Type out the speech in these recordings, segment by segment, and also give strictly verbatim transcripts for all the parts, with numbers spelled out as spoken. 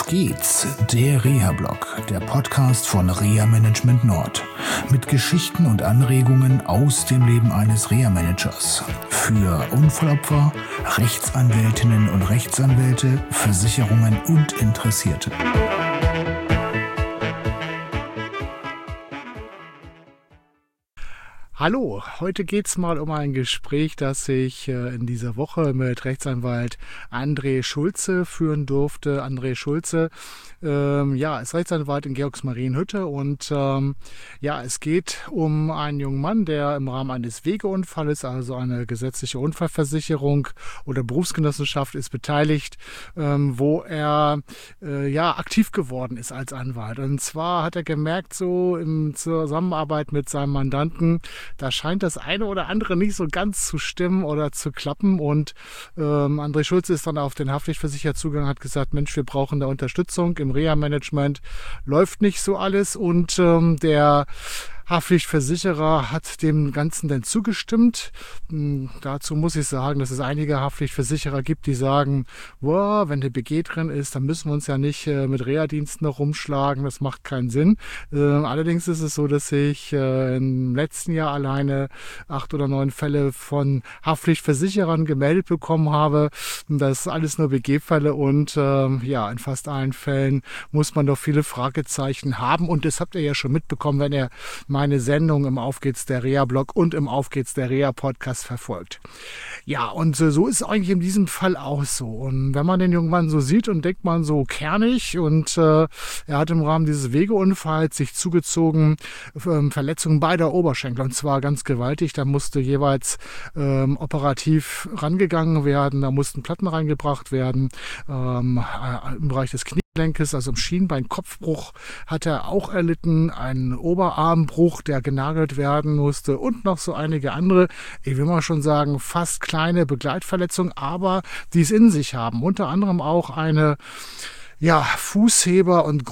geht's, der Reha-Blog, der Podcast von Reha Management Nord. Mit Geschichten und Anregungen aus dem Leben eines Reha-Managers. Für Unfallopfer, Rechtsanwältinnen und Rechtsanwälte, Versicherungen und Interessierte. Hallo, heute geht's mal um ein Gespräch, das ich äh, in dieser Woche mit Rechtsanwalt André Schulze führen durfte. André Schulze ähm, ja, ist Rechtsanwalt in Georgsmarienhütte und ähm, ja, es geht um einen jungen Mann, der im Rahmen eines Wegeunfalles, also eine gesetzliche Unfallversicherung oder Berufsgenossenschaft ist beteiligt, ähm, wo er äh, ja aktiv geworden ist als Anwalt. Und zwar hat er gemerkt, so in Zusammenarbeit mit seinem Mandanten, da scheint das eine oder andere nicht so ganz zu stimmen oder zu klappen. Und ähm, André Schulze ist dann auf den Haftpflichtversicherer zugegangen, hat gesagt, Mensch, wir brauchen da Unterstützung. Im Reha-Management läuft nicht so alles. Und ähm, der Haftpflichtversicherer hat dem Ganzen dann zugestimmt. Hm, dazu muss ich sagen, dass es einige Haftpflichtversicherer gibt, die sagen, wow, wenn der B G drin ist, dann müssen wir uns ja nicht äh, mit Reha-Diensten noch rumschlagen, das macht keinen Sinn. Äh, allerdings ist es so, dass ich äh, im letzten Jahr alleine acht oder neun Fälle von Haftpflichtversicherern gemeldet bekommen habe. Das ist alles nur B G-Fälle und äh, ja, in fast allen Fällen muss man doch viele Fragezeichen haben und das habt ihr ja schon mitbekommen, wenn ihr meine Sendung im Auf geht's der Reha-Blog und im Auf geht's der Reha-Podcast verfolgt. Ja, und so ist es eigentlich in diesem Fall auch so. Und wenn man den jungen Mann so sieht und denkt man so kernig und äh, er hat im Rahmen dieses Wegeunfalls sich zugezogen, ähm, Verletzungen beider Oberschenkel und zwar ganz gewaltig. Da musste jeweils ähm, operativ rangegangen werden, da mussten Platten reingebracht werden ähm, äh, im Bereich des Knies. Also im Schienbein, Kopfbruch hat er auch erlitten, einen Oberarmbruch, der genagelt werden musste und noch so einige andere, ich will mal schon sagen, fast kleine Begleitverletzungen, aber die es in sich haben. Unter anderem auch eine ja, Fußheber- und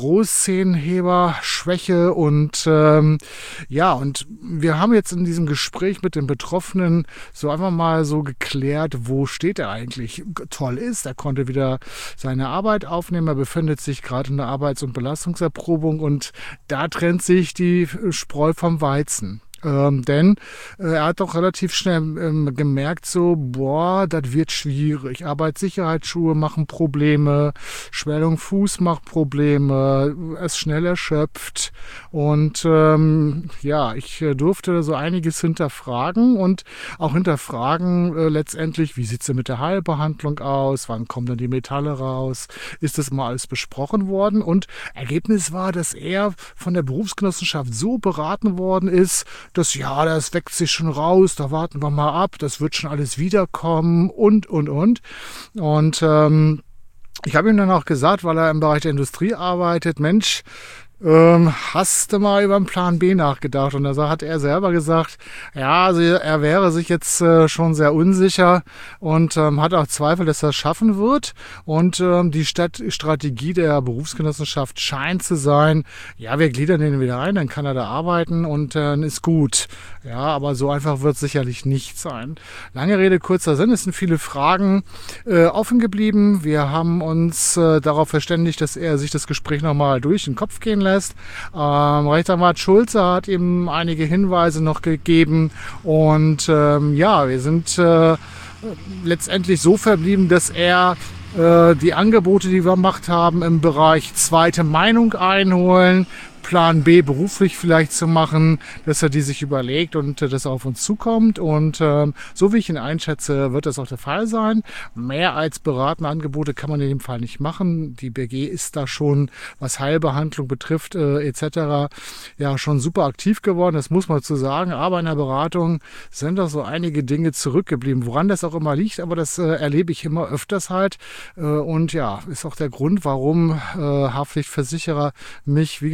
Großzehenheber-Schwäche und ähm, ja, und wir haben jetzt in diesem Gespräch mit dem Betroffenen so einfach mal so geklärt, wo steht er eigentlich. Toll ist, er konnte wieder seine Arbeit aufnehmen, er befindet sich gerade in der Arbeits- und Belastungserprobung und da trennt sich die Spreu vom Weizen. Ähm, denn äh, er hat doch relativ schnell ähm, gemerkt, so, boah, das wird schwierig. Arbeitssicherheitsschuhe machen Probleme, Schwellung Fuß macht Probleme, er ist schnell erschöpft. Und ähm, ja, ich äh, durfte so einiges hinterfragen und auch hinterfragen äh, letztendlich, wie sieht's denn mit der Heilbehandlung aus, wann kommen dann die Metalle raus, ist das mal alles besprochen worden? Und Ergebnis war, dass er von der Berufsgenossenschaft so beraten worden ist, das ja, das wächst sich schon raus, da warten wir mal ab, das wird schon alles wiederkommen und, und, und. Und ähm, ich habe ihm dann auch gesagt, weil er im Bereich der Industrie arbeitet, Mensch, Ähm, hast du mal über den Plan B nachgedacht? Und da hat er selber gesagt, ja, also er wäre sich jetzt äh, schon sehr unsicher und ähm, hat auch Zweifel, dass er es schaffen wird. Und ähm, die Stadt Strategie der Berufsgenossenschaft scheint zu sein, ja, wir gliedern den wieder ein, dann kann er da arbeiten und dann äh, ist gut. Ja, aber so einfach wird es sicherlich nicht sein. Lange Rede, kurzer Sinn, es sind viele Fragen äh, offen geblieben. Wir haben uns äh, darauf verständigt, dass er sich das Gespräch nochmal durch den Kopf gehen lässt. lässt. Ähm, Rechtsanwalt Schulze hat ihm einige Hinweise noch gegeben und ähm, ja, wir sind äh, letztendlich so verblieben, dass er äh, die Angebote, die wir gemacht haben, im Bereich zweite Meinung einholen, Plan B beruflich vielleicht zu machen, dass er die sich überlegt und äh, das auf uns zukommt. Und ähm, so wie ich ihn einschätze, wird das auch der Fall sein. Mehr als beratende Angebote kann man in dem Fall nicht machen. Die B G ist da schon, was Heilbehandlung betrifft, äh, et cetera, ja schon super aktiv geworden, das muss man zu sagen. Aber in der Beratung sind doch so einige Dinge zurückgeblieben, woran das auch immer liegt. Aber das äh, erlebe ich immer öfters halt. Äh, und ja, ist auch der Grund, warum äh, Haftpflichtversicherer mich, wie gesagt, verstehen,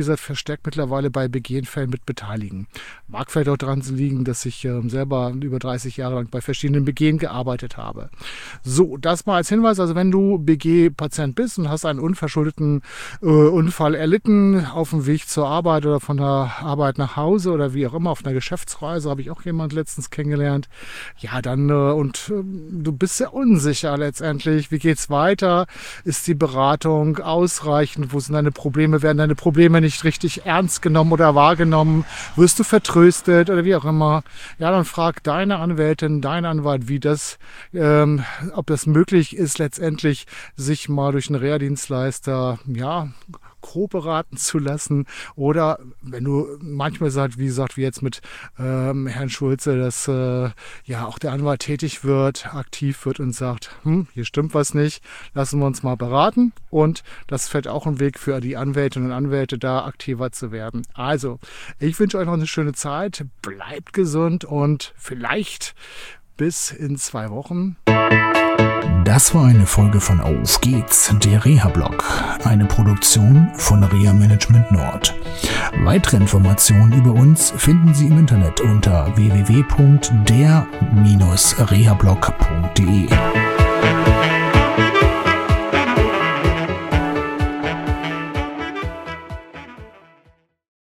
verstärkt mittlerweile bei Begehenfällen mit beteiligen. Mag vielleicht auch daran liegen, dass ich äh, selber über dreißig Jahre lang bei verschiedenen Begehen gearbeitet habe. So, das mal als Hinweis. Also wenn du B G-Patient bist und hast einen unverschuldeten äh, Unfall erlitten auf dem Weg zur Arbeit oder von der Arbeit nach Hause oder wie auch immer auf einer Geschäftsreise, habe ich auch jemand letztens kennengelernt. Ja, dann äh, und äh, du bist sehr unsicher letztendlich. Wie geht's weiter? Ist die Beratung ausreichend? Wo sind deine Probleme? Werden deine Probleme nicht richtig ernst genommen oder wahrgenommen? Wirst du vertröstet oder wie auch immer? Ja, dann frag deine Anwältin, deinen Anwalt, wie das, ähm, ob das möglich ist, letztendlich sich mal durch einen Reha-Dienstleister, ja, grob beraten zu lassen, oder wenn du manchmal sagst, wie gesagt, wie jetzt mit ähm, Herrn Schulze, dass äh, ja auch der Anwalt tätig wird, aktiv wird und sagt, hm, hier stimmt was nicht, lassen wir uns mal beraten, und das fällt auch ein Weg für die Anwältinnen und Anwälte, da aktiver zu werden. Also, ich wünsche euch noch eine schöne Zeit, bleibt gesund und vielleicht bis in zwei Wochen. Das war eine Folge von Auf geht's, der Reha-Blog, eine Produktion von Reha Management Nord. Weitere Informationen über uns finden Sie im Internet unter w w w punkt der Bindestrich rehablog punkt de.